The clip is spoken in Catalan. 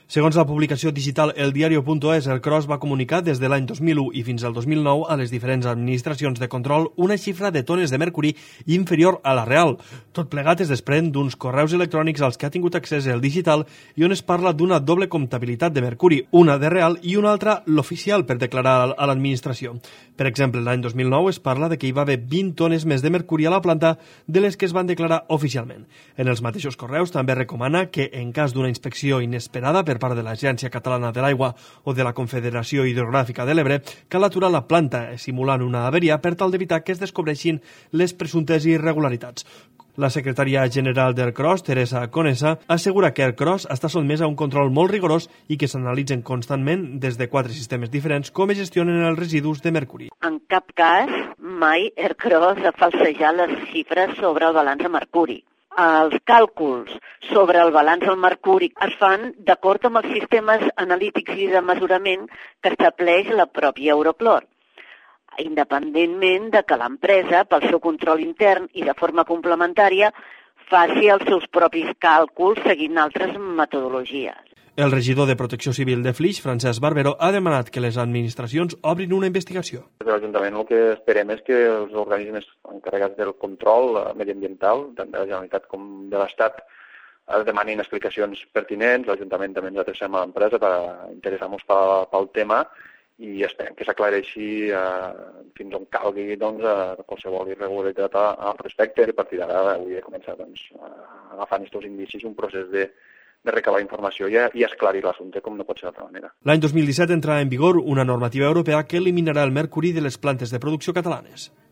Segons la publicació digital eldiario.es, el CROSS va comunicar des de l'any 2001 i fins al 2009 a les diferents administracions de control una xifra de tones de mercuri inferior a la real. Tot plegat es desprèn d'uns correus electrònics als que ha tingut accés el digital i on es parla d'una doble comptabilitat de mercuri, una de real i una altra l'oficial per declarar a l'administració. Per exemple, l'any 2009 es parla de que hi va haver 20 tones més de mercuri a la planta de les que es van declarar oficialment. En els mateixos correus també recomana que, en cas d'una inspecció inesperada per part de l'Agència Catalana de l'Aigua o de la Confederació Hidrogràfica de l'Ebre, cal aturar la planta simulant una averia per tal d'evitar que es descobreixin les presumptes irregularitats. La secretària general del CROSS, Teresa Conesa, assegura que el CROSS està sotmès a un control molt rigorós i que s'analitzen constantment des de 4 sistemes diferents com es gestionen els residus de mercuri. En cap cas, mai el CROSS ha falsejat les xifres sobre el balanç de mercuri. Els càlculs sobre el balanç del mercuri es fan d'acord amb els sistemes analítics i de mesurament que estableix la pròpia Euroclor, independentment de que l'empresa, pel seu control intern i de forma complementària, faci els seus propis càlculs seguint altres metodologies. El regidor de Protecció Civil de Flix, Francesc Barbero, ha demanat que les administracions obrin una investigació. Des de l'Ajuntament el que esperem és que els organismes encarregats del control mediambiental, tant de la Generalitat com de l'Estat, demanin explicacions pertinents. L'Ajuntament també ens adrecem a l'empresa per interessar-nos pel tema i esperem que s'aclareixi fins on calgui qualsevol irregularitat al respecte. I a partir d'ara avui he començat agafant aquests indicis, un procés de recabar informació i esclarir l'assumpte com no pot ser d'altra manera. L'any 2017 entrarà en vigor una normativa europea que eliminarà el mercuri de les plantes de producció catalanes.